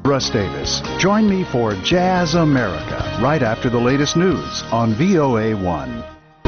Russ Davis. Join me for Jazz America right after the latest news on VOA1.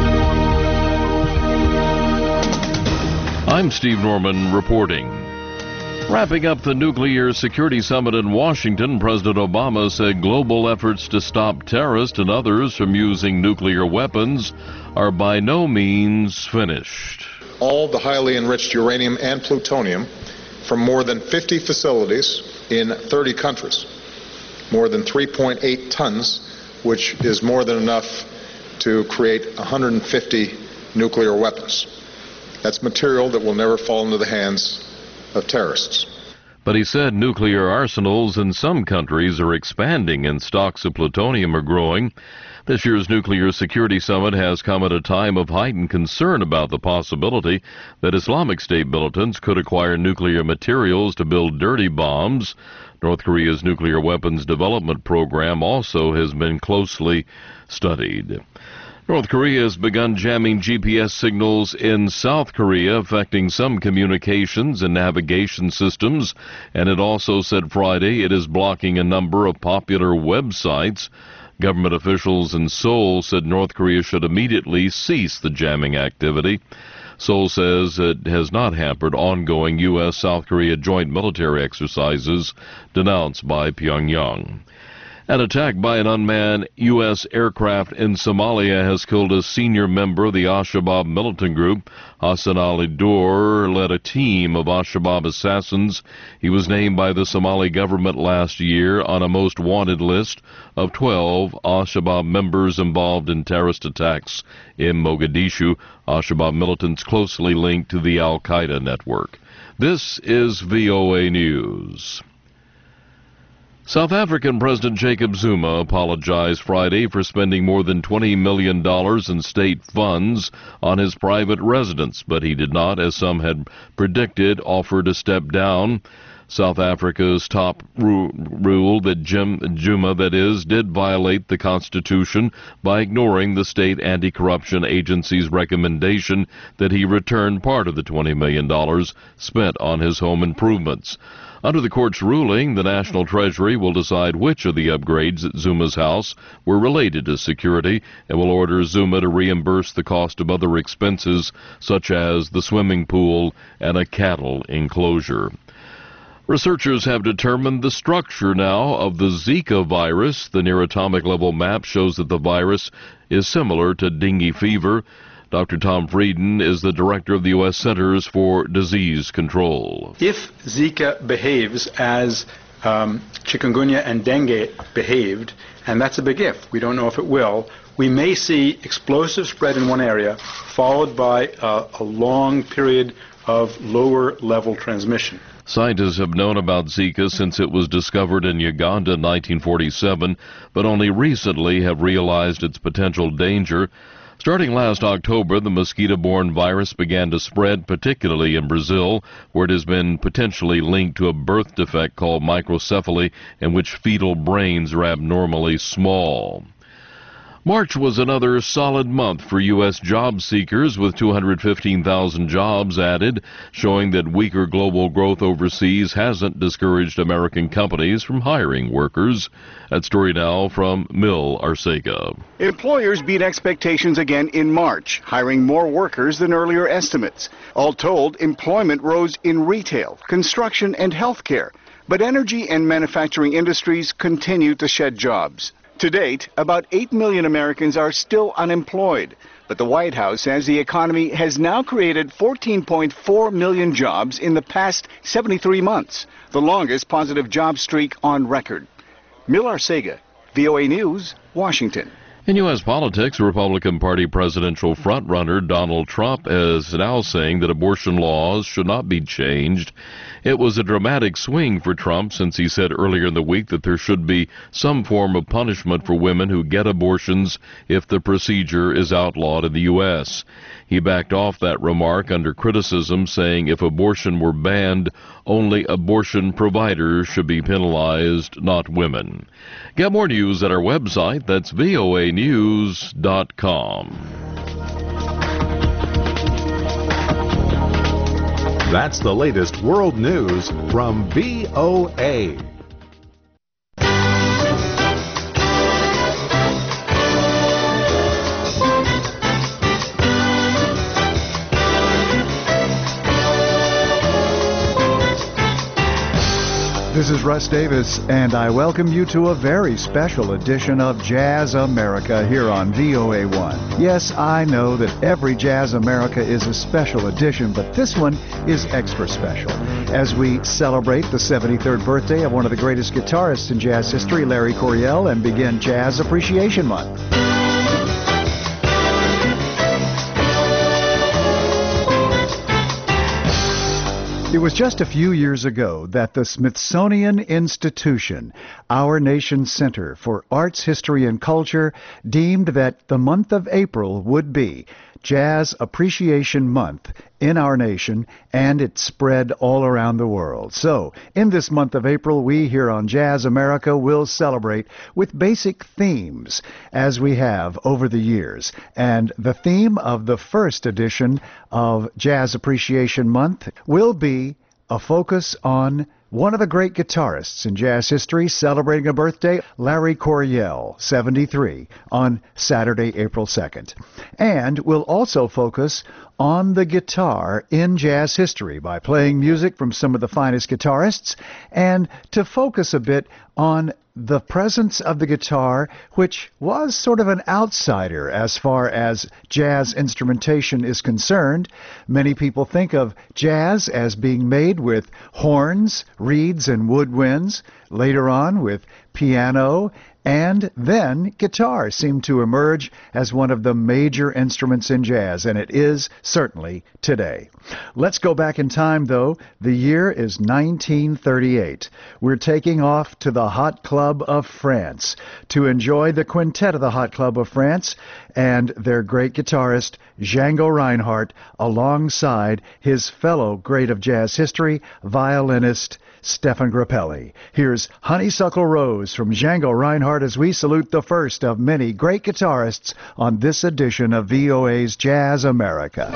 I'm Steve Norman reporting. Wrapping up the Nuclear Security Summit in Washington, President Obama said global efforts to stop terrorists and others from using nuclear weapons are by no means finished. All the highly enriched uranium and plutonium from more than 50 facilities in 30 countries, more than 3.8 tons, which is more than enough to create 150 nuclear weapons. That's material that will never fall into the hands of terrorists. But he said nuclear arsenals in some countries are expanding and stocks of plutonium are growing. This year's Nuclear Security Summit has come at a time of heightened concern about the possibility that Islamic State militants could acquire nuclear materials to build dirty bombs. North Korea's nuclear weapons development program also has been closely studied. North Korea has begun jamming GPS signals in South Korea, affecting some communications and navigation systems, and it also said Friday it is blocking a number of popular websites. Government officials in Seoul said North Korea should immediately cease the jamming activity. Seoul says it has not hampered ongoing U.S.-South Korea joint military exercises denounced by Pyongyang. An attack by an unmanned U.S. aircraft in Somalia has killed a senior member of the Al-Shabaab militant group. Hassan Ali Dur led a team of Al-Shabaab assassins. He was named by the Somali government last year on a most wanted list of 12 Al-Shabaab members involved in terrorist attacks in Mogadishu. Al-Shabaab militants closely linked to the Al-Qaeda network. This is VOA News. South African President Jacob Zuma apologized Friday for spending more than $20 million in state funds on his private residence, but he did not, as some had predicted, offer to step down. South Africa's top ruled that Zuma, did violate the Constitution by ignoring the state anti-corruption agency's recommendation that he return part of the $20 million spent on his home improvements. Under the court's ruling, the National Treasury will decide which of the upgrades at Zuma's house were related to security and will order Zuma to reimburse the cost of other expenses, such as the swimming pool and a cattle enclosure. Researchers have determined the structure now of the Zika virus. The near-atomic level map shows that the virus is similar to dengue fever. Dr. Tom Frieden is the director of the U.S. Centers for Disease Control. If Zika behaves as chikungunya and dengue behaved, and that's a big if, we don't know if it will, we may see explosive spread in one area followed by a long period of lower level transmission. Scientists have known about Zika since it was discovered in Uganda in 1947, but only recently have realized its potential danger. Starting last October, the mosquito-borne virus began to spread, particularly in Brazil, where it has been potentially linked to a birth defect called microcephaly, in which fetal brains are abnormally small. March was another solid month for U.S. job seekers, with 215,000 jobs added, showing that weaker global growth overseas hasn't discouraged American companies from hiring workers. That story now from Mil Arcega. Employers beat expectations again in March, hiring more workers than earlier estimates. All told, employment rose in retail, construction, and healthcare, but energy and manufacturing industries continue to shed jobs. To date, about 8 million Americans are still unemployed, but the White House says the economy has now created 14.4 million jobs in the past 73 months, the longest positive job streak on record. Mil Arcega, VOA News, Washington. In U.S. politics, Republican Party presidential frontrunner Donald Trump is now saying that abortion laws should not be changed. It was a dramatic swing for Trump since he said earlier in the week that there should be some form of punishment for women who get abortions if the procedure is outlawed in the U.S. He backed off that remark under criticism, saying if abortion were banned, only abortion providers should be penalized, not women. Get more news at our website. That's voanews.com. That's the latest world news from VOA. This is Russ Davis, and I welcome you to a very special edition of Jazz America here on VOA1. Yes, I know that every Jazz America is a special edition, but this one is extra special as we celebrate the 73rd birthday of one of the greatest guitarists in jazz history, Larry Coryell, and begin Jazz Appreciation Month. It was just a few years ago that the Smithsonian Institution, our nation's Center for Arts, History, and Culture, deemed that the month of April would be Jazz Appreciation Month in our nation, and it spread all around the world. So, in this month of April, we here on Jazz America will celebrate with basic themes, as we have over the years. And the theme of the first edition of Jazz Appreciation Month will be a focus on one of the great guitarists in jazz history celebrating a birthday, Larry Coryell, 73, on Saturday, April 2nd. And we'll also focus on the guitar in jazz history by playing music from some of the finest guitarists, and to focus a bit on the presence of the guitar, which was sort of an outsider as far as jazz instrumentation is concerned. Many people think of jazz as being made with horns, reeds, and woodwinds. Later on with piano, and then guitar seemed to emerge as one of the major instruments in jazz, and it is certainly today. Let's go back in time, though. The year is 1938. We're taking off to the Hot Club of France to enjoy the quintet of the Hot Club of France and their great guitarist, Django Reinhardt, alongside his fellow great of jazz history, violinist Stefan Grappelli. Here's Honeysuckle Rose from Django Reinhardt as we salute the first of many great guitarists on this edition of VOA's Jazz America.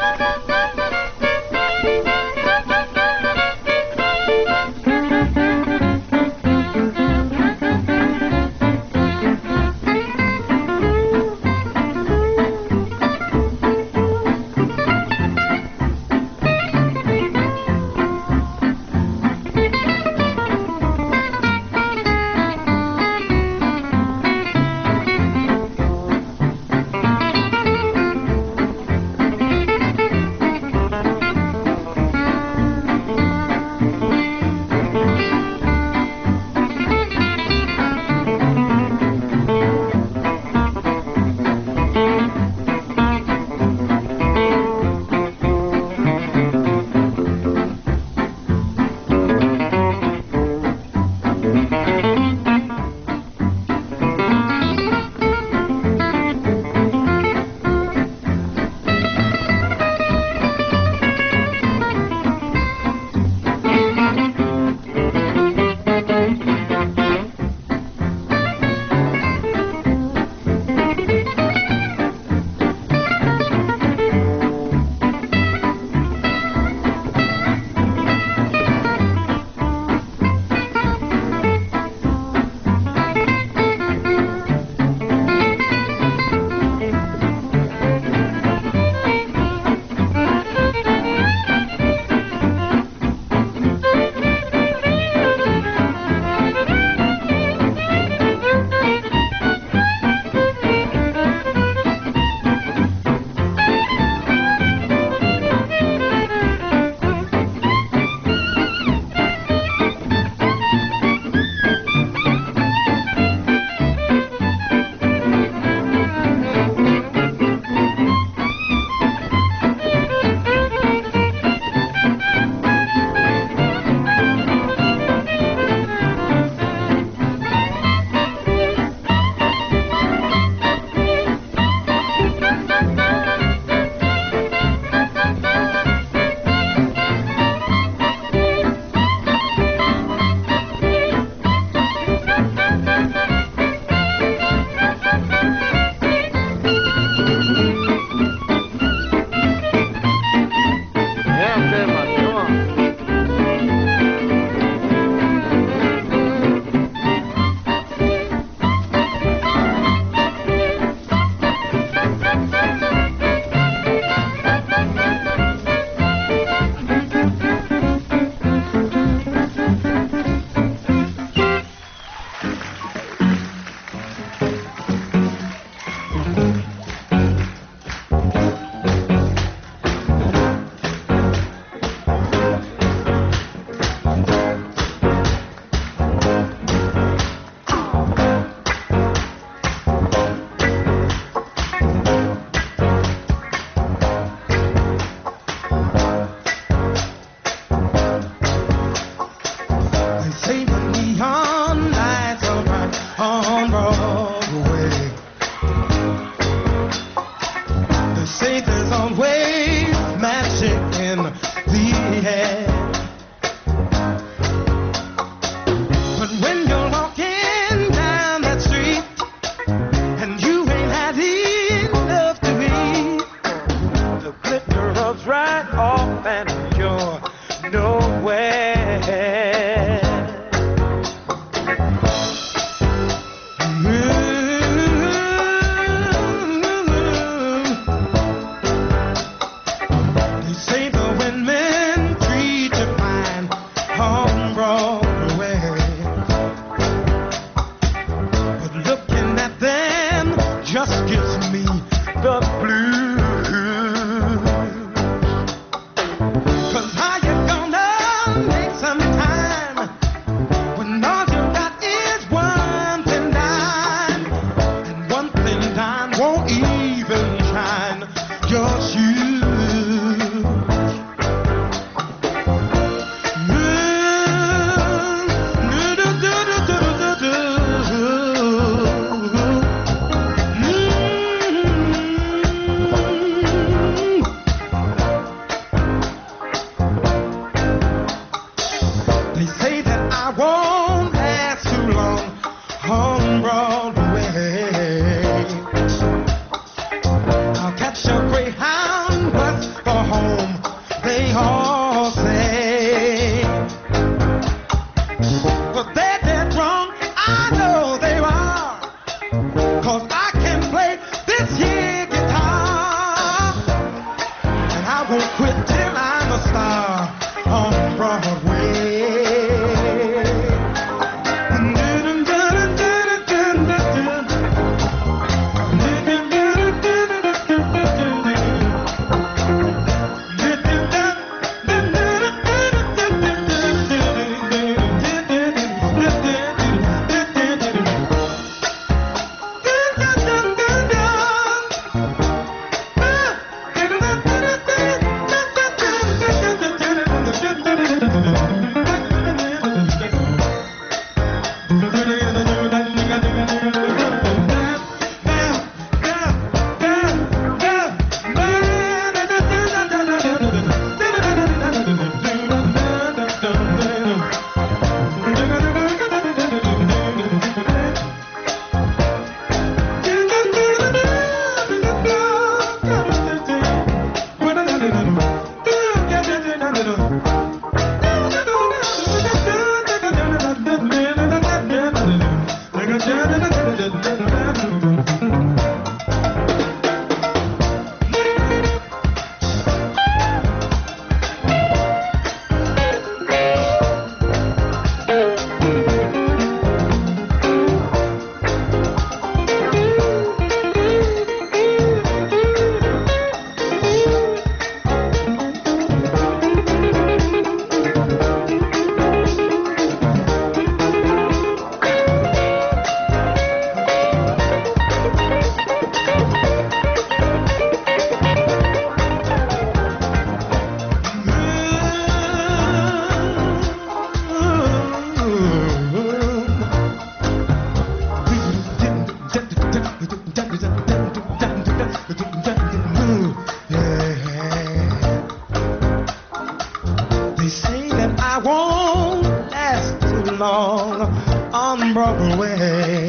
on Broadway.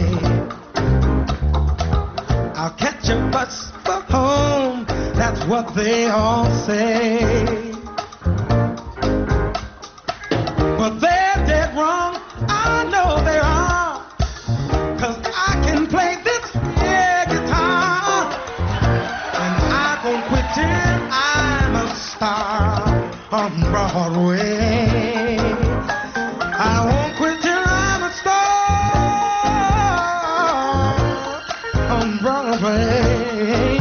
I'll catch a bus for home, that's what they all say. But they're dead wrong, I know they are, 'cause I can play this here guitar, and I won't quit till I'm a star on Broadway. I won't quit till I'm a star on Broadway.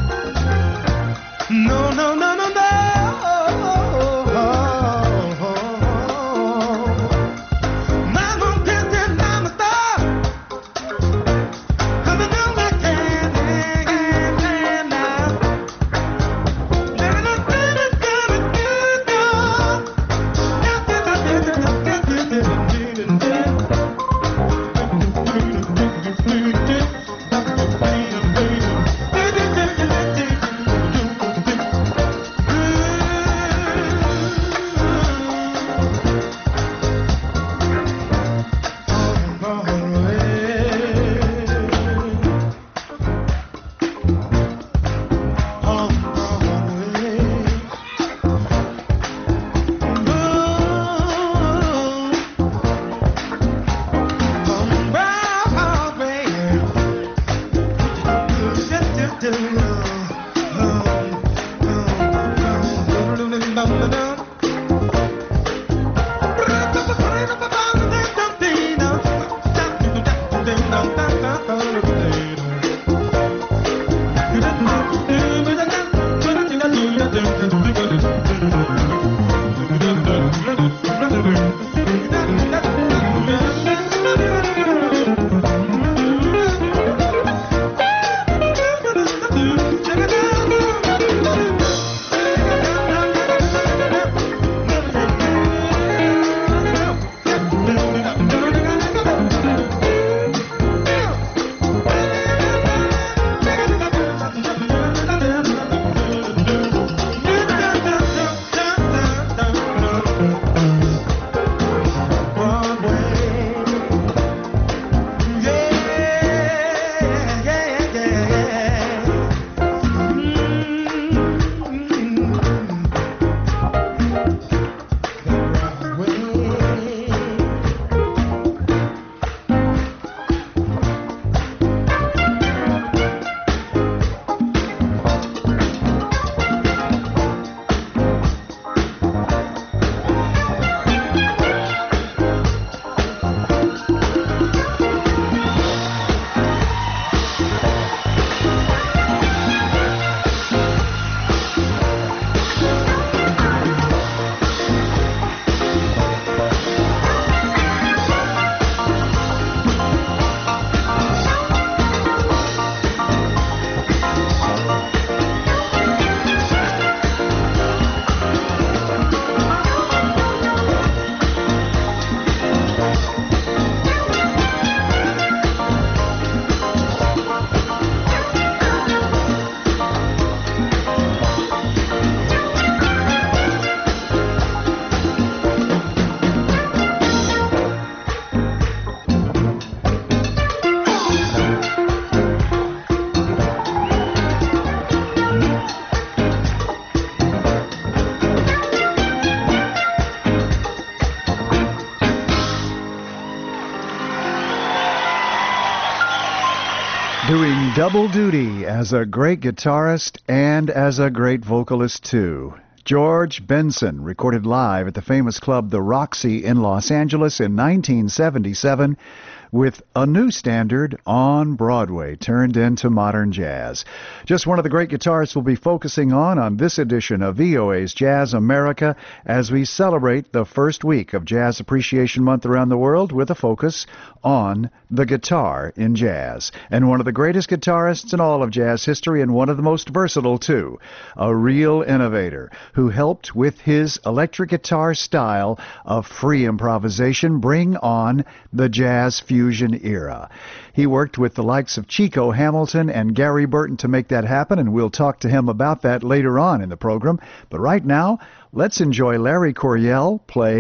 No, no, no, no, no. I'm gonna quit till I'm a star. 'Cause I know I can now. Doing double duty as a great guitarist and as a great vocalist, too. George Benson, recorded live at the famous club The Roxy in Los Angeles in 1977, with a new standard on Broadway turned into modern jazz. Just one of the great guitarists we'll be focusing on this edition of VOA's Jazz America as we celebrate the first week of Jazz Appreciation Month around the world with a focus on the guitar in jazz. And one of the greatest guitarists in all of jazz history, and one of the most versatile, too. A real innovator who helped with his electric guitar style of free improvisation bring on the jazz fusion era. He worked with the likes of Chico Hamilton and Gary Burton to make that happen, and we'll talk to him about that later on in the program. But right now, let's enjoy Larry Coryell playing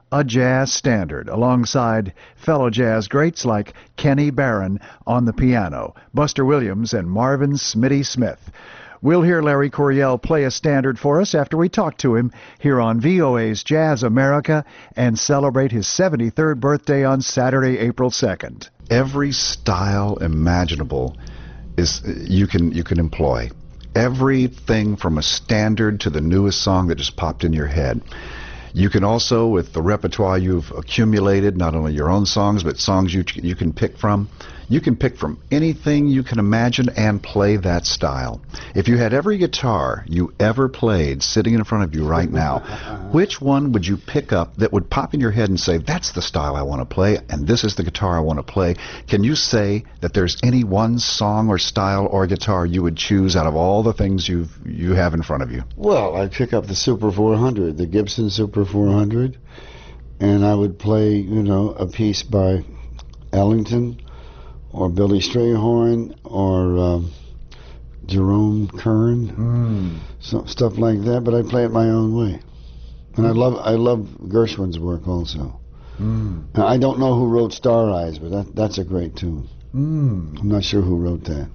a jazz standard, alongside fellow jazz greats like Kenny Barron on the piano, Buster Williams, and Marvin Smitty Smith. We'll hear Larry Coryell play a standard for us after we talk to him here on VOA's Jazz America and celebrate his 73rd birthday on Saturday, April 2nd. Every style imaginable is you can employ. Everything from a standard to the newest song that just popped in your head. You can also, with the repertoire you've accumulated, not only your own songs, but songs you can pick from, you can pick from anything you can imagine and play that style. If you had every guitar you ever played sitting in front of you right now, which one would you pick up that would pop in your head and say, that's the style I want to play, and this is the guitar I want to play? Can you say that there's any one song or style or guitar you would choose out of all the things you have in front of you? Well, I'd pick up the Super 400, the Gibson Super 400, and I would play, a piece by Ellington or Billy Strayhorn or Jerome Kern, stuff like that. But I play it my own way, and I love Gershwin's work also. Now, I don't know who wrote Star Eyes, but that's a great tune. I'm not sure who wrote that.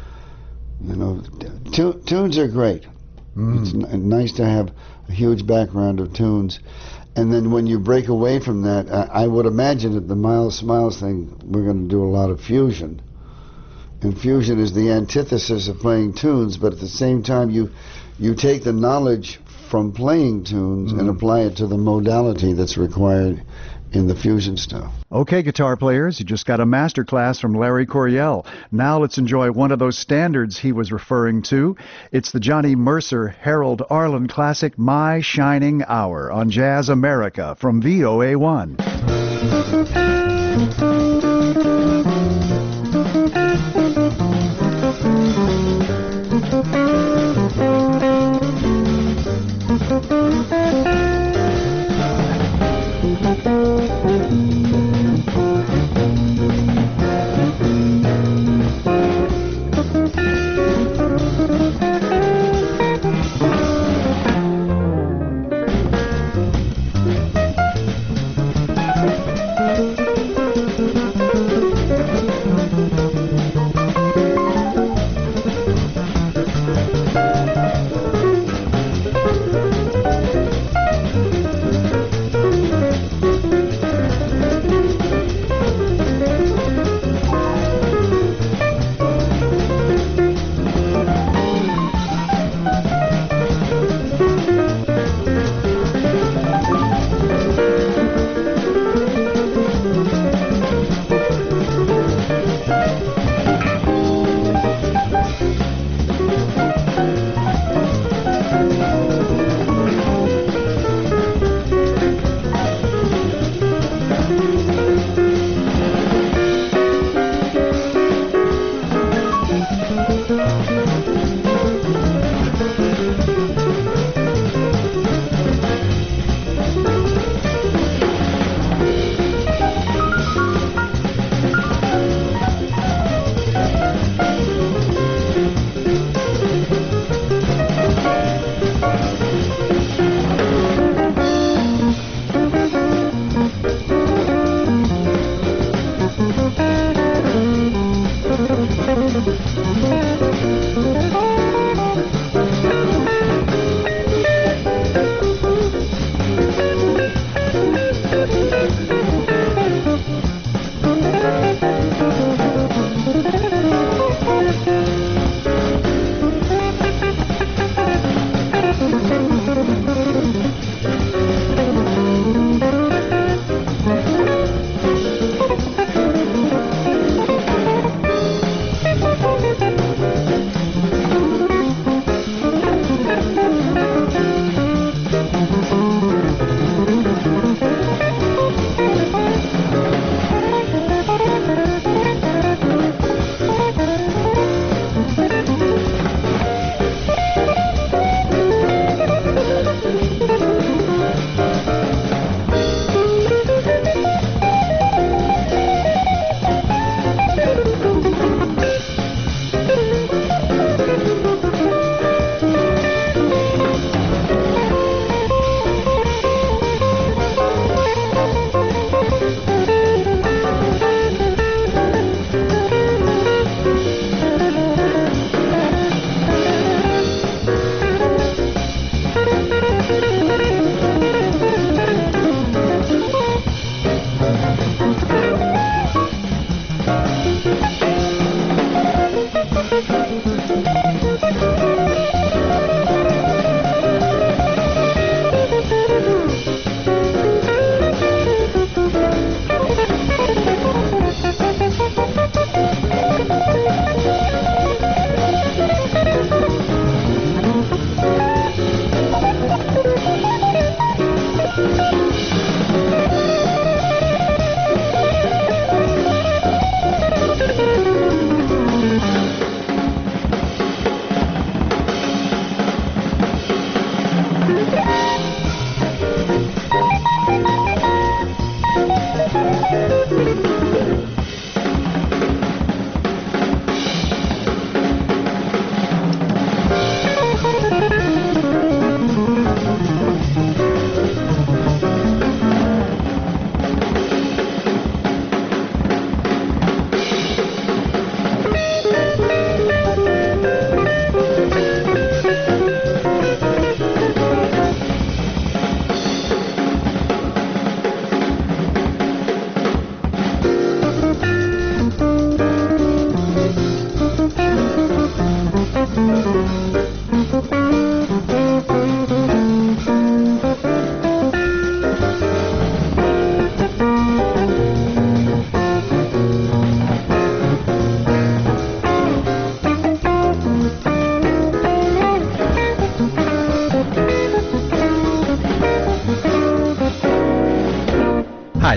Tunes are great. It's nice to have a huge background of tunes. And then when you break away from that, I would imagine that the Miles Smiles thing, we're going to do a lot of fusion. And fusion is the antithesis of playing tunes, but at the same time you take the knowledge from playing tunes and apply it to the modality that's required in the fusion stuff. Okay, guitar players, you just got a master class from Larry Coryell. Now let's enjoy one of those standards he was referring to. It's the Johnny Mercer Harold Arlen classic, My Shining Hour, on Jazz America from VOA1.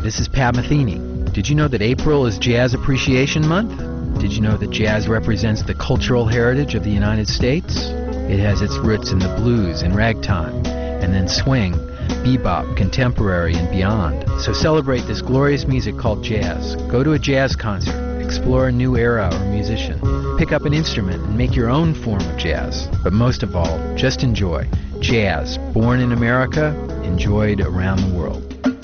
this is Pat Metheny. Did you know that April is Jazz Appreciation Month? Did you know that jazz represents the cultural heritage of the United States? It has its roots in the blues and ragtime, and then swing, bebop, contemporary, and beyond. So celebrate this glorious music called jazz. Go to a jazz concert, explore a new era or musician, pick up an instrument and make your own form of jazz. But most of all, just enjoy jazz, born in America, enjoyed around the world.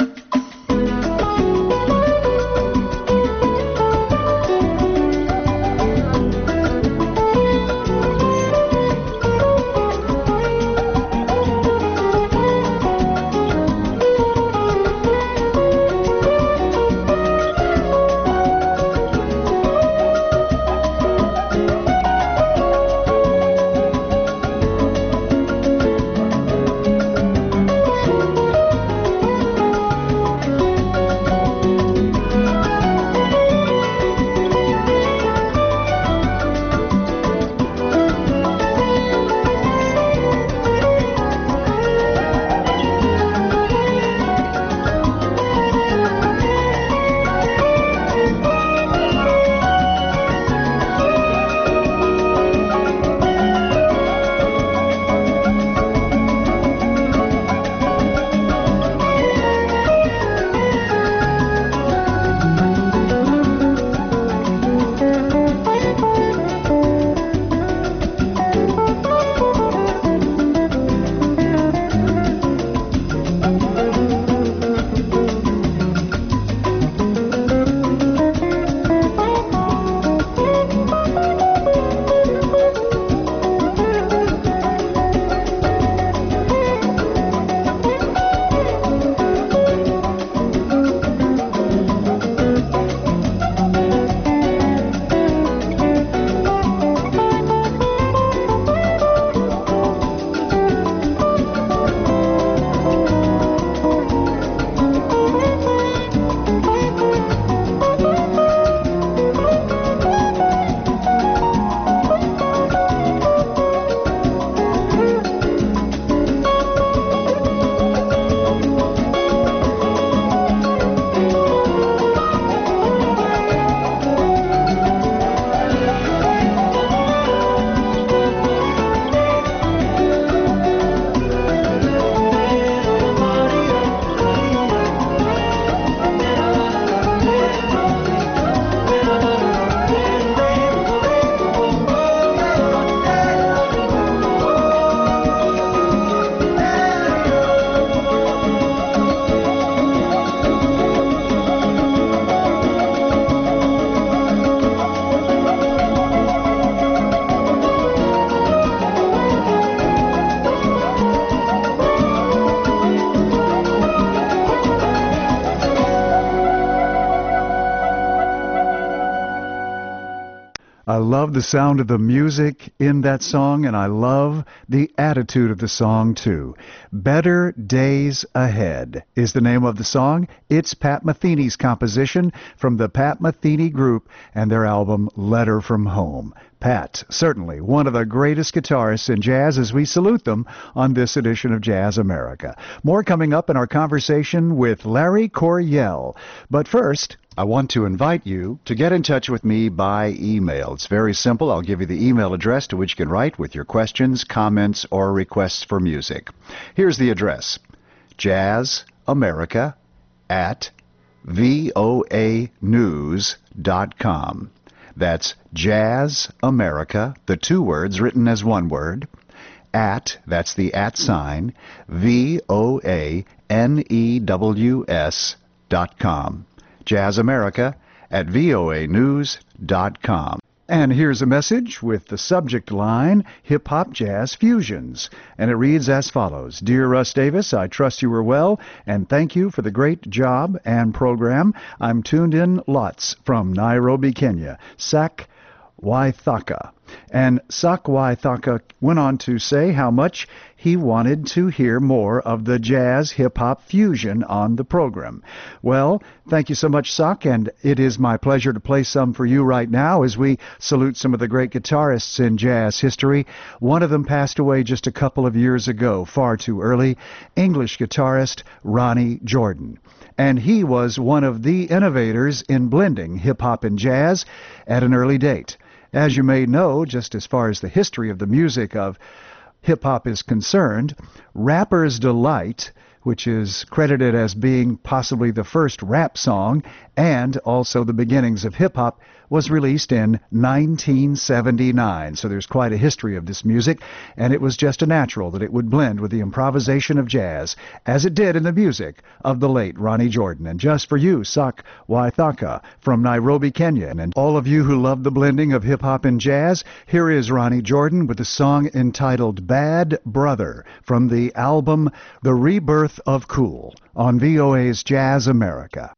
I love the sound of the music in that song, and I love the attitude of the song, too. Better Days Ahead is the name of the song. It's Pat Metheny's composition from the Pat Metheny Group and their album Letter from Home. Pat, certainly one of the greatest guitarists in jazz as we salute them on this edition of Jazz America. More coming up in our conversation with Larry Coryell. But first, I want to invite you to get in touch with me by email. It's very simple. I'll give you the email address to which you can write with your questions, comments, or requests for music. Here's the address: jazzamerica@voanews.com. That's Jazz America, the two words written as one word, that's the @ sign, VOANEWS.com. jazzamerica@voanews.com. And here's a message with the subject line, Hip Hop Jazz Fusions. And it reads as follows: Dear Russ Davis, I trust you are well, and thank you for the great job and program. I'm tuned in lots from Nairobi, Kenya. Sak Waithaka. And Sak Waithaka went on to say how much he wanted to hear more of the jazz hip-hop fusion on the program. Well, thank you so much, Suck, and it is my pleasure to play some for you right now as we salute some of the great guitarists in jazz history. One of them passed away just a couple of years ago, far too early, English guitarist Ronnie Jordan. And he was one of the innovators in blending hip-hop and jazz at an early date. As you may know, just as far as the history of the music of hip-hop is concerned, Rapper's Delight, which is credited as being possibly the first rap song and also the beginnings of hip-hop, was released in 1979. So there's quite a history of this music, and it was just a natural that it would blend with the improvisation of jazz, as it did in the music of the late Ronnie Jordan. And just for you, Sak Waithaka from Nairobi, Kenya, and all of you who love the blending of hip-hop and jazz, here is Ronnie Jordan with a song entitled Bad Brother from the album The Rebirth of Cool on VOA's Jazz America.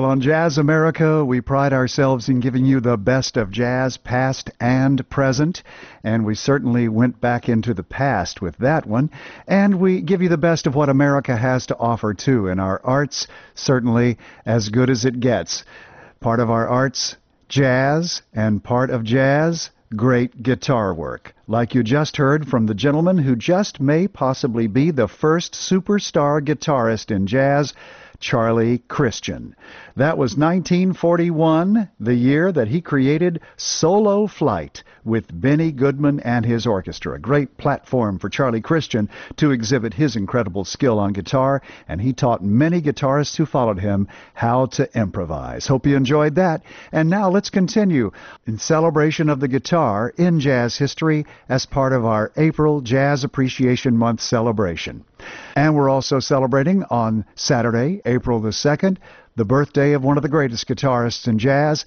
on Jazz America, we pride ourselves in giving you the best of jazz, past and present. And we certainly went back into the past with that one. And we give you the best of what America has to offer, too. And our arts, certainly as good as it gets. Part of our arts, jazz, and part of jazz, great guitar work. Like you just heard from the gentleman who just may possibly be the first superstar guitarist in jazz, Charlie Christian. That was 1941, the year that he created Solo Flight with Benny Goodman and his orchestra. A great platform for Charlie Christian to exhibit his incredible skill on guitar, and he taught many guitarists who followed him how to improvise. Hope you enjoyed that. And now let's continue in celebration of the guitar in jazz history as part of our April Jazz Appreciation Month celebration. And we're also celebrating on Saturday, April the 2nd, the birthday of one of the greatest guitarists in jazz,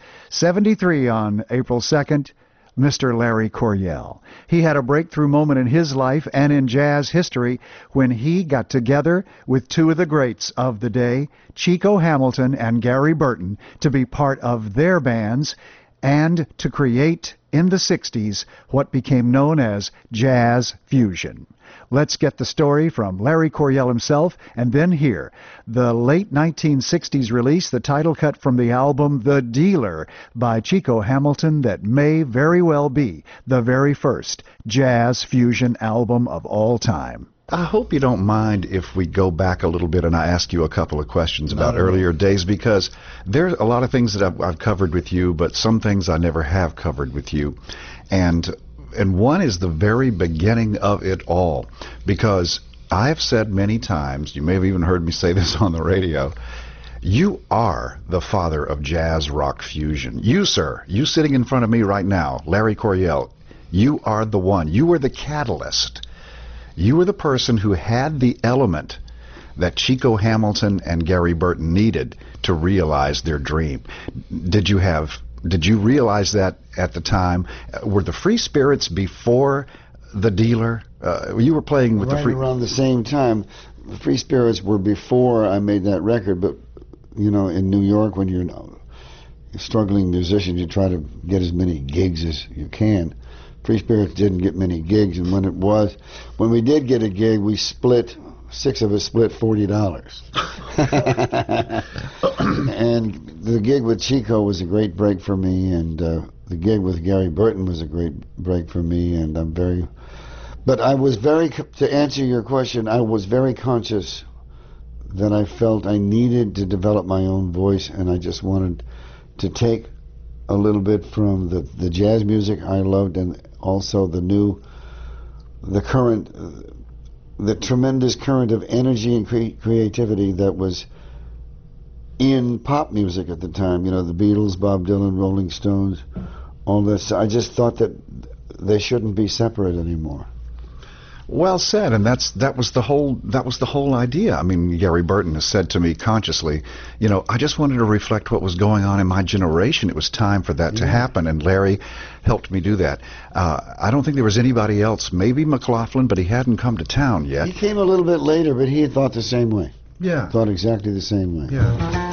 73 on April 2nd, Mr. Larry Coryell. He had a breakthrough moment in his life and in jazz history when he got together with two of the greats of the day, Chico Hamilton and Gary Burton, to be part of their bands and to create in the 60s what became known as jazz fusion. Let's get the story from Larry Coryell himself, and then hear the late 1960s release, the title cut from the album The Dealer by Chico Hamilton, that may very well be the very first jazz fusion album of all time. I hope you don't mind if we go back a little bit and I ask you a couple of questions about earlier days, because there's a lot of things that I've covered with you, but some things I never have covered with you. And one is the very beginning of it all, because I have said many times, you may have even heard me say this on the radio, you are the father of jazz rock fusion. You, sir, you sitting in front of me right now, Larry Coryell, you are the one. You were the catalyst. You were the person who had the element that Chico Hamilton and Gary Burton needed to realize their dream. Did you realize that at the time? Were the Free Spirits before The Dealer? You were playing with right around the same time. The Free Spirits were before I made that record, but you know, in New York, when you're a struggling musician, you try to get as many gigs as you can. Free Spirits didn't get many gigs, and when we did get a gig, we split. 6 of us split $40. And the gig with Chico was a great break for me, and the gig with Gary Burton was a great break for me, and but I was to answer your question, I was very conscious that I felt I needed to develop my own voice, and I just wanted to take a little bit from the jazz music I loved, and also the tremendous current of energy and creativity that was in pop music at the time. You know, the Beatles, Bob Dylan, Rolling Stones, all this. I just thought that they shouldn't be separate anymore. Well said, and that was the whole idea. I mean, Gary Burton has said to me consciously, you know, I just wanted to reflect what was going on in my generation. It was time for that to happen, and Larry helped me do that. I don't think there was anybody else, maybe McLaughlin, but he hadn't come to town yet. He came a little bit later, but he had thought the same way. Yeah. Thought exactly the same way. Yeah.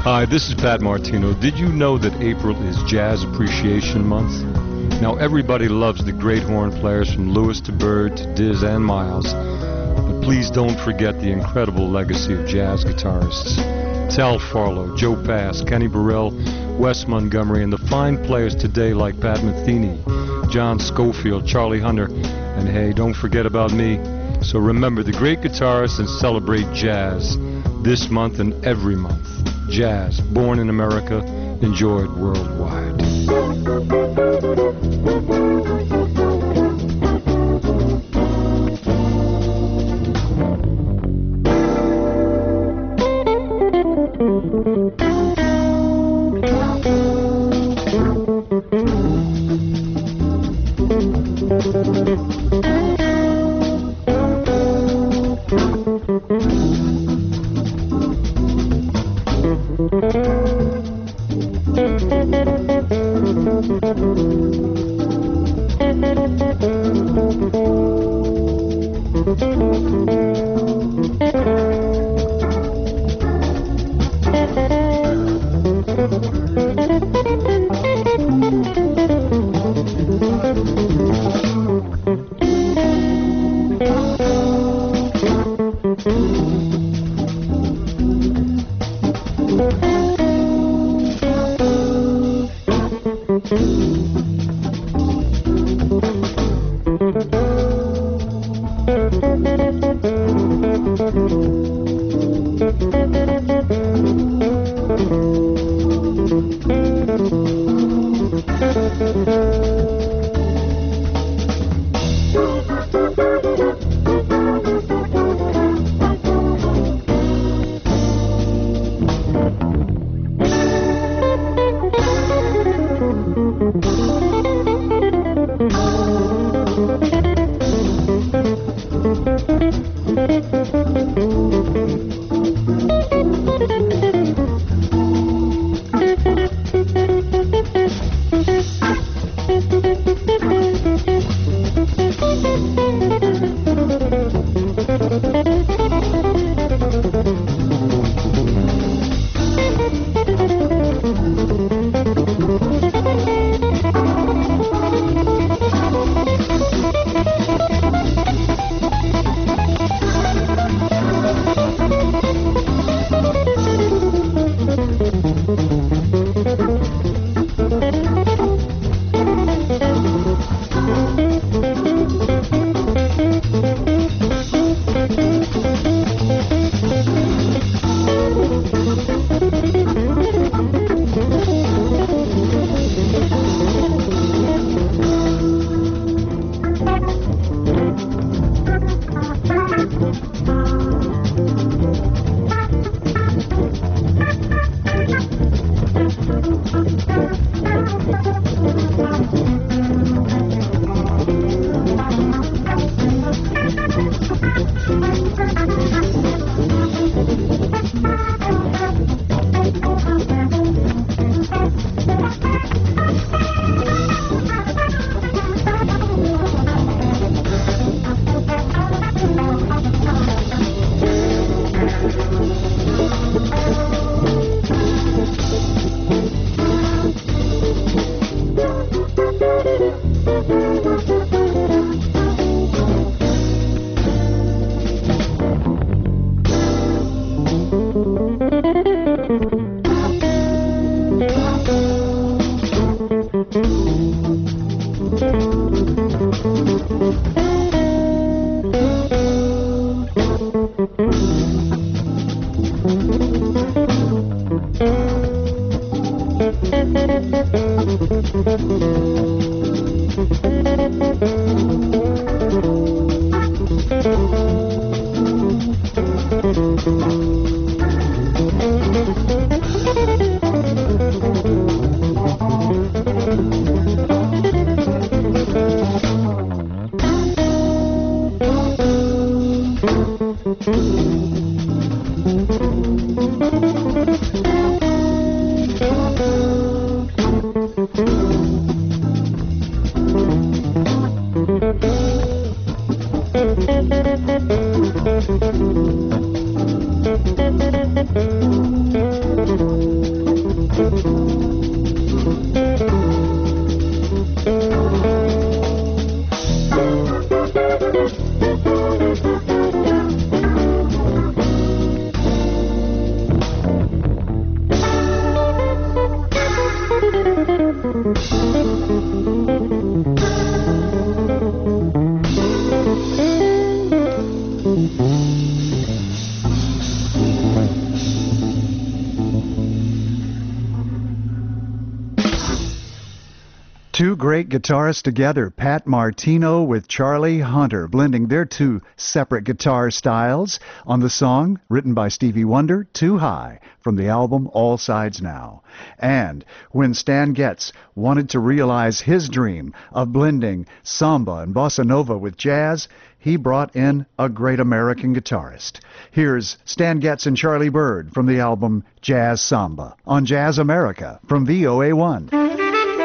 Hi, this is Pat Martino. Did you know that April is Jazz Appreciation Month? Now, everybody loves the great horn players from Lewis to Bird to Diz and Miles, but please don't forget the incredible legacy of jazz guitarists. Tal Farlow, Joe Pass, Kenny Burrell, Wes Montgomery, and the fine players today like Pat Metheny, John Schofield, Charlie Hunter, and hey, don't forget about me. So remember the great guitarists and celebrate jazz this month and every month. Jazz, born in America, enjoyed worldwide. Two great guitarists together, Pat Martino with Charlie Hunter, blending their two separate guitar styles on the song written by Stevie Wonder, Too High, from the album All Sides Now. And when Stan Getz wanted to realize his dream of blending samba and bossa nova with jazz, he brought in a great American guitarist. Here's Stan Getz and Charlie Byrd from the album Jazz Samba on Jazz America from VOA1.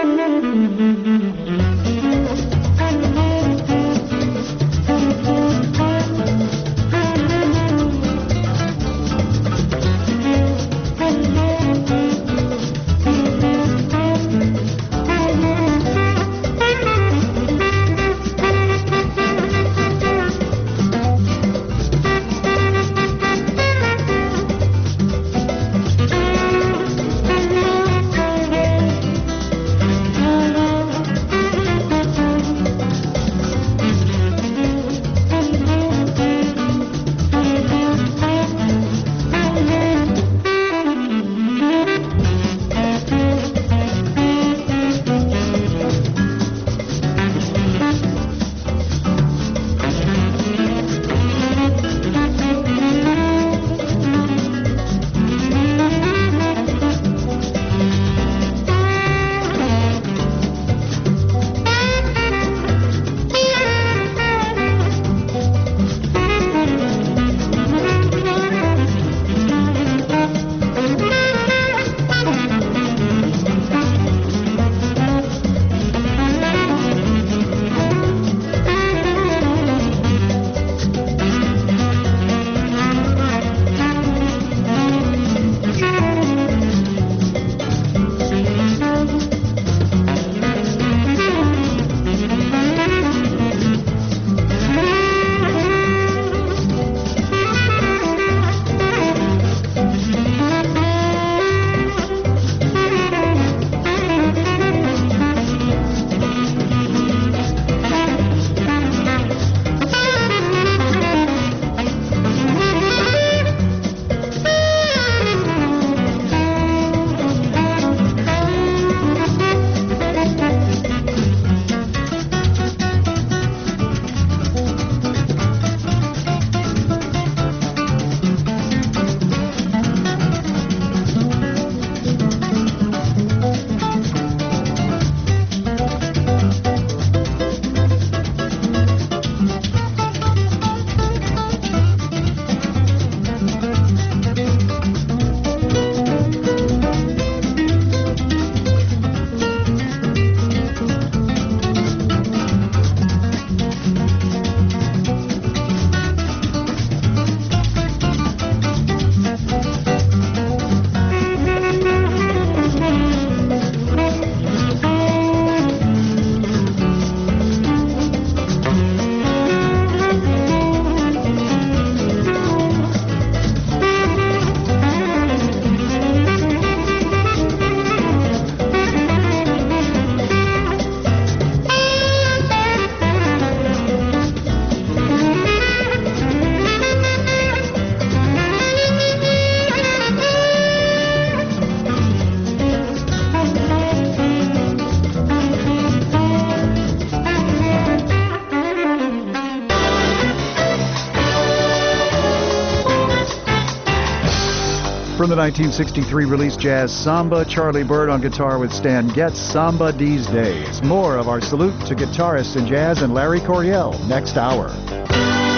From the 1963 release Jazz Samba, Charlie Byrd on guitar with Stan Getz, Samba These Days. More of our salute to guitarists in jazz and Larry Coryell next hour.